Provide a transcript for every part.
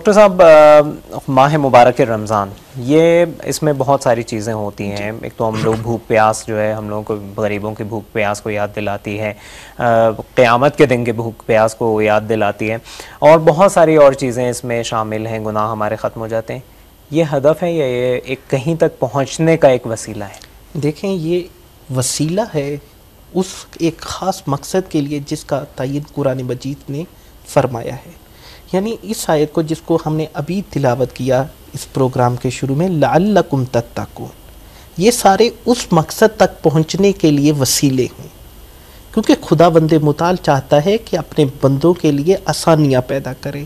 Doctor साहब, माह मुबारक रमज़ान, ये इसमें बहुत सारी चीज़ें होती हैं। एक तो हम लोग भूख प्यास जो है, हम लोगों को गरीबों की भूख प्यास को याद दिलाती है, क़यामत के दिन की भूख प्यास को याद दिलाती है, और बहुत सारी और चीज़ें इसमें शामिल हैं। गुनाह हमारे ख़त्म हो जाते हैं। ये हदफ है या ये एक कहीं तक पहुँचने का एक वसीला है? देखें, ये वसीला है उस एक ख़ास मकसद के लिए जिसका तयीन कुरान मजीद ने फरमाया है। यानी इस आयत को जिसको हमने अभी तिलावत किया इस प्रोग्राम के शुरू में, लअल्लकुम तत्तकून, ये सारे उस मकसद तक पहुंचने के लिए वसीले हैं, क्योंकि खुदावंद मुताल चाहता है कि अपने बंदों के लिए आसानियां पैदा करे।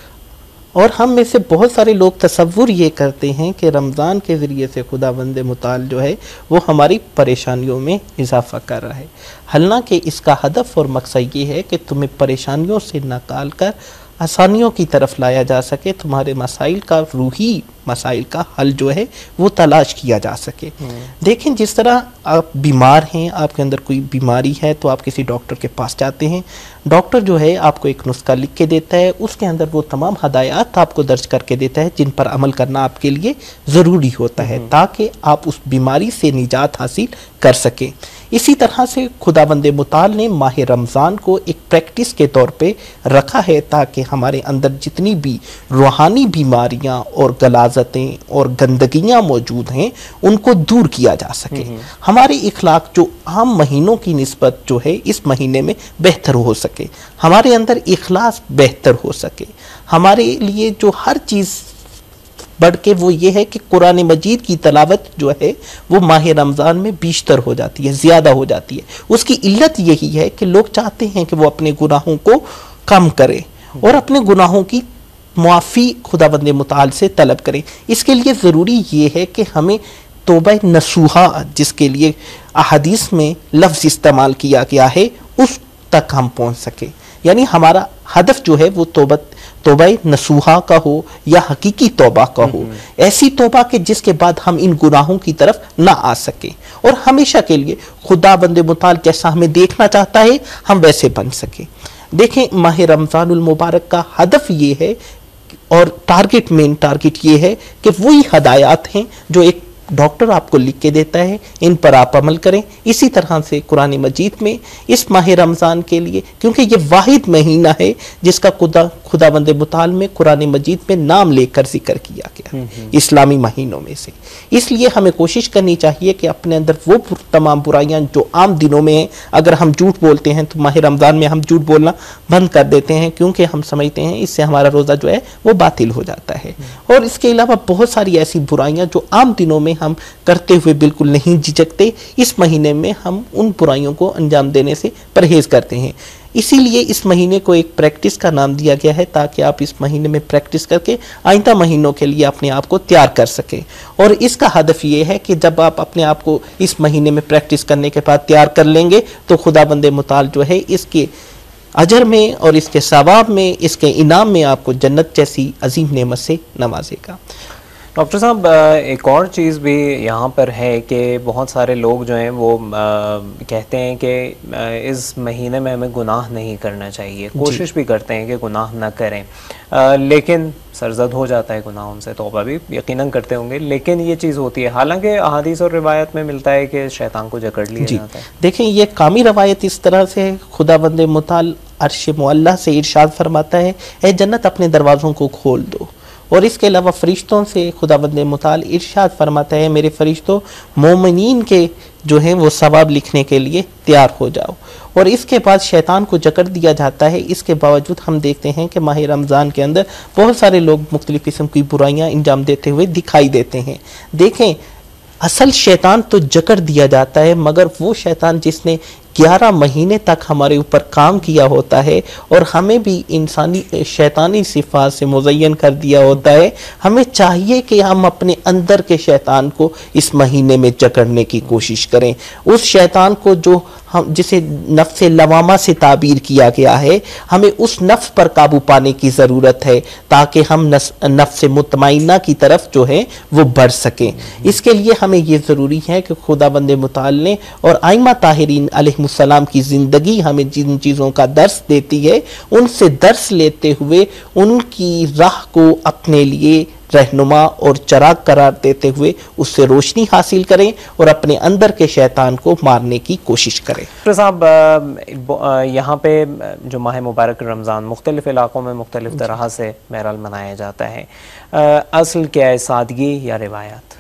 और हम में से बहुत सारे लोग तसव्वुर ये करते हैं कि रमज़ान के ज़रिए से खुदावंद मुताल जो है वो हमारी परेशानियों में इजाफ़ा कर रहा है। हालांकि इसका हदफ और मकसद ये है कि तुम्हें परेशानियों से निकाल कर आसानियों की तरफ लाया जा सके, तुम्हारे मसाइल का, रूही मसाइल का हल जो है वो तलाश किया जा सके। देखें, जिस तरह आप बीमार हैं, आपके अंदर कोई बीमारी है तो आप किसी डॉक्टर के पास जाते हैं। डॉक्टर जो है आपको एक नुस्खा लिख के देता है, उसके अंदर वो तमाम हदायत आपको दर्ज करके देता है जिन पर अमल करना आपके लिए ज़रूरी होता है ताकि आप उस बीमारी से निजात हासिल कर सकें। इसी तरह से खुदावंद मुताल ने माह रमज़ान को एक प्रैक्टिस के तौर पे रखा है ताकि हमारे अंदर जितनी भी रूहानी बीमारियां और गलाजतें और गंदगियां मौजूद हैं उनको दूर किया जा सके। हमारे इखलाक जो आम महीनों की निस्बत जो है इस महीने में बेहतर हो सके, हमारे अंदर इखलास बेहतर हो सके, हमारे लिए जो हर चीज़ बढ़ के वो ये है कि कुरान मजीद की तलावत जो है वो माह रमज़ान में बेशतर हो जाती है, ज़्यादा हो जाती है। उसकी इल्लत यही है कि लोग चाहते हैं कि वो अपने गुनाहों को कम करें और अपने गुनाहों की मुआफ़ी खुदावंद मुताल से तलब करें। इसके लिए ज़रूरी ये है कि हमें तौबा नसूहा, जिसके लिए अहादीस में लफ्ज़ इस्तेमाल किया गया है, उस तक हम पहुँच सकें। यानी हमारा हदफ जो है वो तौबा नसूहा का हो या हकीकी तौबा का हो, ऐसी तौबा के जिसके बाद हम इन गुनाहों की तरफ ना आ सके और हमेशा के लिए खुदावंद मुताल जैसा हमें देखना चाहता है हम वैसे बन सके। देखें, माह रमज़ानुल मुबारक का हदफ ये है और मेन टारगेट ये है कि वही हदायत हैं जो एक डॉक्टर आपको लिख के देता है, इन पर आप अमल करें। इसी तरह से कुरान मजीद में इस माह रमज़ान के लिए, क्योंकि ये वाहिद महीना है जिसका खुदावंद मुताल में कुरान मजीद में नाम लेकर जिक्र किया गया इस्लामी महीनों में से, इसलिए हमें कोशिश करनी चाहिए कि अपने अंदर वो तमाम बुराइयां जो आम दिनों में हैं, अगर हम झूठ बोलते हैं तो माह रमज़ान में हम झूठ बोलना बंद कर देते हैं, क्योंकि हम समझते हैं इससे हमारा रोज़ा जो है वो बातिल हो जाता है। और इसके अलावा बहुत सारी ऐसी बुराइयां जो आम दिनों में हम करते हुए बिल्कुल नहीं झिझकते, इस महीने में हम उन बुराइयों को अंजाम देने से परहेज करते हैं। इसीलिए इस महीने को एक प्रैक्टिस का नाम दिया गया है ताकि आप इस महीने में प्रैक्टिस करके आइंदा महीनों के लिए अपने आप को तैयार कर सकें। और इसका हदफ ये है कि जब आप अपने आप को इस महीने में प्रैक्टिस करने के बाद तैयार कर लेंगे तो खुदाबंद मुताल जो है इसके अजर में और इसके सवाब में, इसके इनाम में आपको जन्नत जैसी अजीम नेमत से नवाजेगा। डॉक्टर साहब, एक और चीज़ भी यहाँ पर है कि बहुत सारे लोग जो हैं वो कहते हैं कि इस महीने में हमें गुनाह नहीं करना चाहिए, कोशिश भी करते हैं कि गुनाह ना करें, लेकिन सरजद हो जाता है गुनाहों से, तौबा भी यकीनन करते होंगे, लेकिन ये चीज़ होती है। हालांकि अहादीस और रिवायत में मिलता है कि शैतान को जकड़ लिया जाता है। देखें, ये कामी रवायत इस तरह से खुदाबंद मुताल अर्श मुअल्ला से इरशाद फरमाता है, ए जन्नत अपने दरवाज़ों को खोल दो। और इसके अलावा फरिश्तों से खुदावंद मुताल इरशाद फरमाता है, मेरे फरिश्तों मोमिनीन के जो हैं वो सवाब लिखने के लिए तैयार हो जाओ। और इसके बाद शैतान को जकड़ दिया जाता है। इसके बावजूद हम देखते हैं कि माह रमज़ान के अंदर बहुत सारे लोग मुख्तलिफ़ किस्म की बुराइयां अंजाम देते हुए दिखाई देते हैं। देखें, असल शैतान तो जकड़ दिया जाता है, मगर वो शैतान जिसने 11 महीने तक हमारे ऊपर काम किया होता है और हमें भी इंसानी शैतानी सिफात से मुज़य्यन कर दिया होता है, हमें चाहिए कि हम अपने अंदर के शैतान को इस महीने में जकड़ने की कोशिश करें। उस शैतान को जो हम जिसे नफ्स लवामा से ताबीर किया गया है, हमें उस नफ्स पर काबू पाने की ज़रूरत है ताकि हम नफ्स मुतमइन्ना की तरफ जो है वो बढ़ सकें। इसके लिए हमें ये ज़रूरी है कि खुदाबंद मुताल ने और आइमा ताहिरीन अलैहिस्सलाम की ज़िंदगी हमें जिन चीज़ों का दर्स देती है, उनसे दर्स लेते हुए उनकी राह को अपने लिए रहनुमा और चराग करार देते हुए उससे रोशनी हासिल करें और अपने अंदर के शैतान को मारने की कोशिश करें। डॉक्टर साहब, यहाँ पे जो माह मुबारक रमज़ान मुख्तलिफ़ इलाक़ों में मुख्तलिफ़ तरह से बहरहाल मनाया जाता है, असल क्या है, सादगी या रिवायात?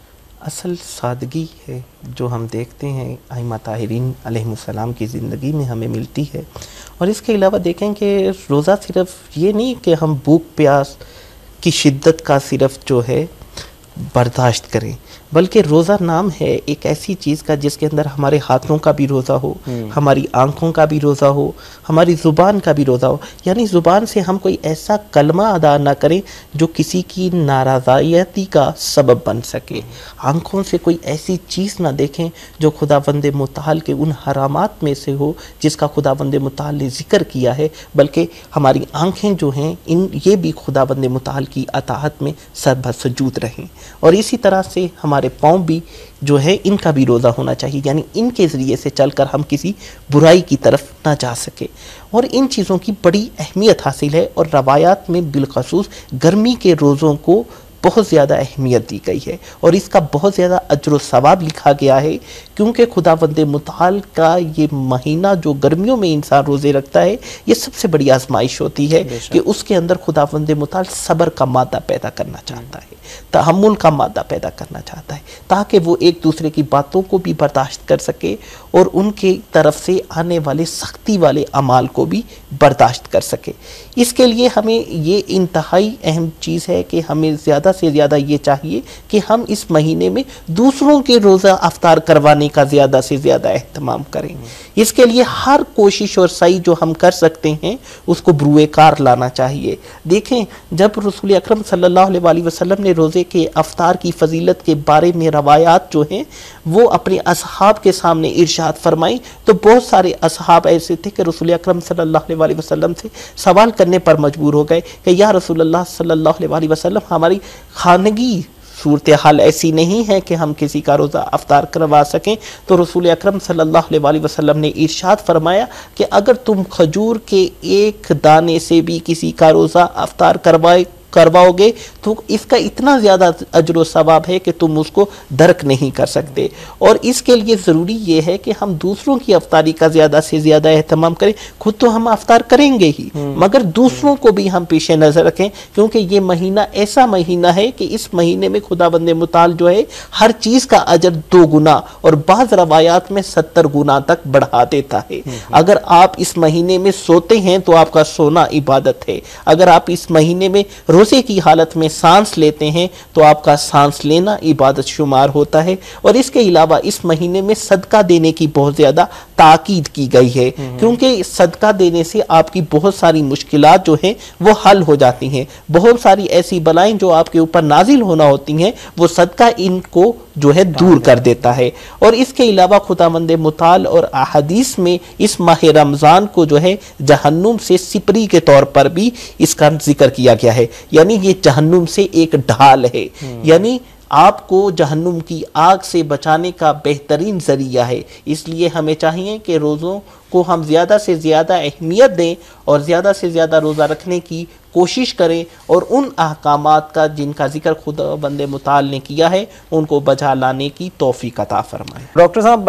असल सादगी है जो हम देखते हैं आइमा ताहिरीन अलैहिस्सलाम की ज़िंदगी में हमें मिलती है। और इसके अलावा देखें कि रोज़ा सिर्फ ये नहीं कि हम भूख प्यास की शिद्दत का सिर्फ जो है बर्दाश्त करें, बल्कि रोज़ा नाम है एक ऐसी चीज़ का जिसके अंदर हमारे हाथों का भी रोज़ा हो, हमारी आँखों का भी रोज़ा हो, हमारी ज़ुबान का भी रोज़ा हो। यानी ज़ुबान से हम कोई ऐसा कलमा अदा ना करें जो किसी की नाराज़गी का सबब बन सके। आँखों से कोई ऐसी चीज़ ना देखें जो खुदावंद मुताल के उन हरामात में से हो जिसका खुदावंद मुताल ने ज़िक्र किया है, बल्कि हमारी आँखें जो हैं ये भी खुदावंद मुताल की अताअत में सरबसजूद रहें। और इसी तरह से हमारे पाँव भी जो है इनका भी रोज़ा होना चाहिए, यानी इनके ज़रिए से चलकर हम किसी बुराई की तरफ ना जा सके। और इन चीज़ों की बड़ी अहमियत हासिल है और रवायात में बिलखसूस गर्मी के रोज़ों को बहुत ज़्यादा अहमियत दी गई है और इसका बहुत ज़्यादा अज्र सवाब लिखा गया है, क्योंकि खुदावंद मुताल का ये महीना जो गर्मियों में इंसान रोज़े रखता है, ये सबसे बड़ी आजमाइश होती है कि उसके अंदर खुदावंद मुताल सब्र का मादा पैदा करना चाहता है, तहम्मुल का मादा पैदा करना चाहता है, ताकि वो एक दूसरे की बातों को भी बर्दाश्त कर सके और उनके तरफ से आने वाले सख्ती वाले अमाल को भी बर्दाश्त कर सके। इसके लिए हमें ये इंतहाई अहम चीज़ है कि हमें ज़्यादा से ज़्यादा ये चाहिए कि हम इस महीने में दूसरों के रोज़ा अफ्तार करवाने का ज़्यादा से ज़्यादा एहतमाम करें। इसके लिए हर कोशिश और सही जो हम कर सकते हैं उसको बरूए कार लाना चाहिए। देखें, जब रसूल अकरम सल्लल्लाहु अलैहि वसल्लम ने रोज़े के अफ्तार की फजीलत के बारे में रवायात जो हैं वो अपने असहाब के सामने इरशाद फरमाई, तो बहुत सारे असहाब ऐसे थे कि रसूल अकरम सल्लल्लाहु अलैहि वसल्लम से सवाल करने पर मजबूर हो गए कि या रसूलल्लाह सल्लल्लाहु अलैहि वसल्लम, हमारी खानगी सूरत हाल ऐसी नहीं है कि हम किसी का रोज़ा अफ्तार करवा सकें। तो रसूल अकरम सल्लल्लाहु अलैहि वसल्लम ने इरशाद फरमाया कि अगर तुम खजूर के एक दाने से भी किसी का रोज़ा अफ्तार करवाओगे तो इसका इतना ज़्यादा अजर सवाब है कि तुम उसको दर्क नहीं कर सकते। और इसके लिए ज़रूरी ये है कि हम दूसरों की अफ्तारी का ज़्यादा से ज़्यादा एहतमाम करें। खुद तो हम अफ्तार करेंगे ही, मगर दूसरों को भी हम पेश नज़र रखें, क्योंकि ये महीना ऐसा महीना है कि इस महीने में खुदाबंद मुताल जो है हर चीज़ का अजर 2 गुना और बाज़ रवायात में 70 गुना तक बढ़ा देता है। अगर आप इस महीने में सोते हैं तो आपका सोना इबादत है, अगर आप इस महीने में रोज़े की हालत में सांस लेते हैं तो आपका सांस लेना इबादत शुमार होता है। और इसके अलावा इस महीने में सदका देने की बहुत ज़्यादा ताकीद की गई है, क्योंकि सदका देने से आपकी बहुत सारी मुश्किलात जो हैं वो हल हो जाती हैं। बहुत सारी ऐसी बलाएं जो आपके ऊपर नाजिल होना होती हैं वो सदका इनको जो है दूर कर देता है। और इसके अलावा खुदावंद मुताल और अहदीस में इस माह रमज़ान को जो है जहन्नुम से सिपरी के तौर पर भी इसका जिक्र किया गया है, यानी ये जहन्नुम से एक ढाल है, यानी आपको जहन्नुम की आग से बचाने का बेहतरीन ज़रिया है। इसलिए हमें चाहिए कि रोज़ों को हम ज़्यादा से ज़्यादा अहमियत दें और ज़्यादा से ज़्यादा रोज़ा रखने की कोशिश करें और उन अहकामात का जिनका जिक्र खुदावंद मुताल ने किया है उनको बजा लाने की तौफीक अता फरमाए। डॉक्टर साहब,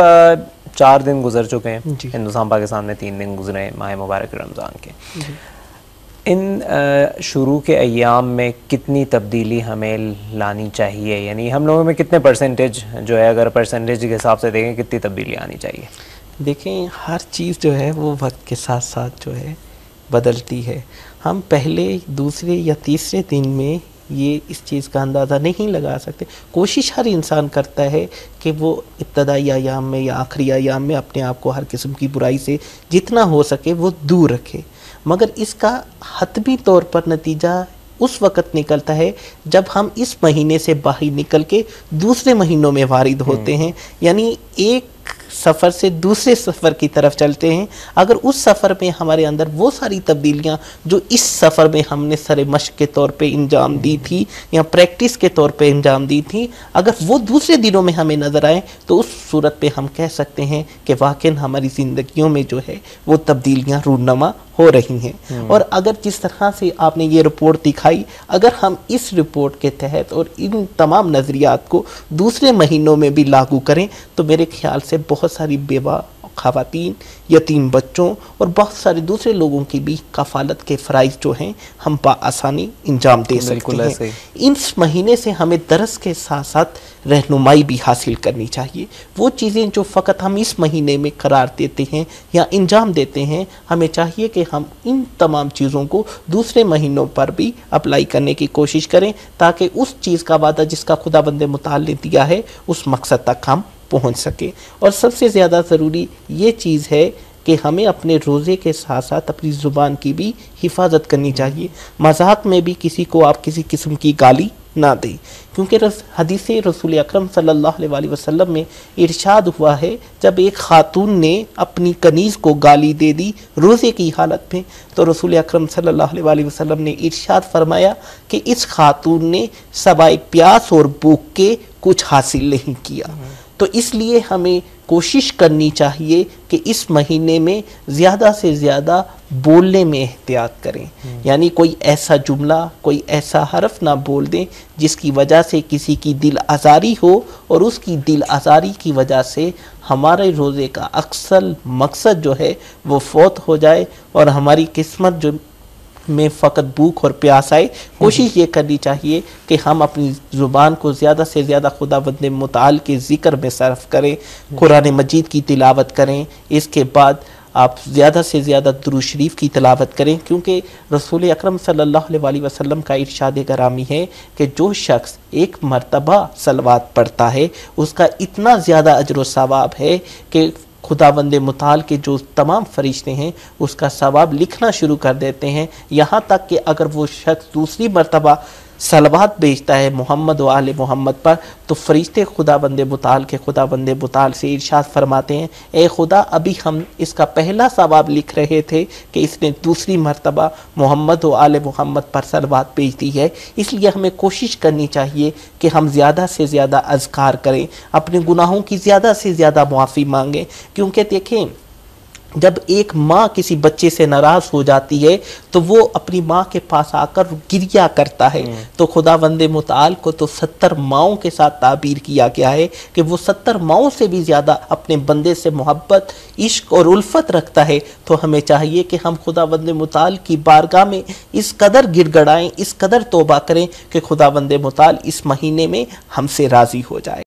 4 दिन गुजर चुके हैं, हिंदुस्तान पाकिस्तान में 3 दिन गुजरे माह मुबारक रमज़ान के। इन शुरू के अय्याम में कितनी तब्दीली हमें लानी चाहिए, यानी हम लोगों में कितने परसेंटेज जो है, अगर परसेंटेज के हिसाब से देखें कितनी तब्दीली आनी चाहिए? देखें, हर चीज़ जो है वो वक्त के साथ साथ जो है बदलती है। हम पहले, दूसरे या तीसरे दिन में ये इस चीज़ का अंदाज़ा नहीं लगा सकते। कोशिश हर इंसान करता है कि वो इब्तदाई अय्याम में या आखिरी अय्याम में अपने आप को हर किस्म की बुराई से जितना हो सके वो दूर रखे, मगर इसका हतमी तौर पर नतीजा उस वक़्त निकलता है जब हम इस महीने से बाहर निकल के दूसरे महीनों में वारिद होते हैं। यानी एक सफ़र से दूसरे सफ़र की तरफ चलते हैं, अगर उस सफ़र में हमारे अंदर वो सारी तब्दीलियाँ जो इस सफ़र में हमने सरे मश्क के तौर पे इंजाम दी थी या प्रैक्टिस के तौर पे इंजाम दी थी, अगर वो दूसरे दिनों में हमें नज़र आए तो उस सूरत पे हम कह सकते हैं कि वाकई हमारी ज़िंदगियों में जो है वो तब्दीलियाँ रूनमा हो रही हैं। और अगर जिस तरह से आपने ये रिपोर्ट दिखाई, अगर हम इस रिपोर्ट के तहत और इन तमाम नज़रियात को दूसरे महीनों में भी लागू करें तो मेरे ख्याल से बहुत सारी बेवा ख़वातीन, यतीम बच्चों और बहुत सारे दूसरे लोगों की भी कफ़ालत के फ़राइज़ जो हैं हम बआसानी इंजाम दे सकते हैं। इस महीने से हमें दरस के साथ साथ रहनुमाई भी हासिल करनी चाहिए। वो चीज़ें जो फ़कत हम इस महीने में करार देते हैं या इंजाम देते हैं, हमें चाहिए कि हम इन तमाम चीज़ों को दूसरे महीनों पर भी अप्लाई करने की कोशिश करें ताकि उस चीज़ का वादा जिसका खुदाबंद मुताल ने दिया है उस मकसद तक हम पहुंच सके। और सबसे ज़्यादा ज़रूरी ये चीज़ है कि हमें अपने रोज़े के साथ साथ अपनी ज़ुबान की भी हिफाजत करनी चाहिए। मज़ाक में भी किसी को आप किसी किस्म की गाली ना दें, क्योंकि हदीस रसूल अकरम सल्लल्लाहु अलैहि वसल्लम में इरशाद हुआ है, जब एक खातून ने अपनी कनीज़ को गाली दे दी रोज़े की हालत में, तो रसूल अकरम सल्लल्लाहु अलैहि वसल्लम ने इरशाद फरमाया कि इस खातून ने सवाए प्यास और भूख के कुछ हासिल नहीं किया। तो इसलिए हमें कोशिश करनी चाहिए कि इस महीने में ज़्यादा से ज़्यादा बोलने में एहतियात करें, यानी कोई ऐसा जुमला, कोई ऐसा हरफ ना बोल दें जिसकी वजह से किसी की दिल आज़ारी हो और उसकी दिल आज़ारी की वजह से हमारे रोज़े का अक्सर मकसद जो है वो फौत हो जाए और हमारी किस्मत जो में फ़कत भूख और प्यास आए। कोशिश ये करनी चाहिए कि हम अपनी ज़ुबान को ज़्यादा से ज़्यादा खुदावंद मुताल के ज़िक्र में सर्फ करें, कुरान मजीद की तिलावत करें, इसके बाद आप ज़्यादा से ज़्यादा दुरूद शरीफ की तिलावत करें, क्योंकि रसूल अकरम सल्लल्लाहु अलैहि वसल्लम का इरशाद गरामी है कि जो शख्स एक मरतबा सलवात पढ़ता है उसका इतना ज़्यादा अजर व सवाब है कि खुदावंद मुताल के जो तमाम फरिश्ते हैं उसका सवाब लिखना शुरू कर देते हैं। यहाँ तक कि अगर वो शख्स दूसरी मरतबा सलवात भेजता है मोहम्मद व आले मोहम्मद पर, तो फरिश्ते खुदावंद मुताल से इरशाद फरमाते हैं, ए खुदा, अभी हम इसका पहला सवाब लिख रहे थे कि इसने दूसरी मरतबा मोहम्मद व आले मोहम्मद पर सलवात भेज दी है। इसलिए हमें कोशिश करनी चाहिए कि हम ज़्यादा से ज़्यादा अज़कार करें, अपने गुनाहों की ज़्यादा से ज़्यादा मुआफ़ी मांगें, क्योंकि देखें जब एक माँ किसी बच्चे से नाराज़ हो जाती है तो वो अपनी माँ के पास आकर गिरिया करता है। तो खुदावंद मुताल को तो 70 माओं के साथ ताबीर किया गया है कि वो 70 माओं से भी ज़्यादा अपने बंदे से मोहब्बत, इश्क और उल्फत रखता है। तो हमें चाहिए कि हम खुदावंद मुताल की बारगाह में इस कदर गिड़गड़ाएँ, इस कदर तौबा करें कि खुदावंद मुताल इस महीने में हमसे राज़ी हो जाए।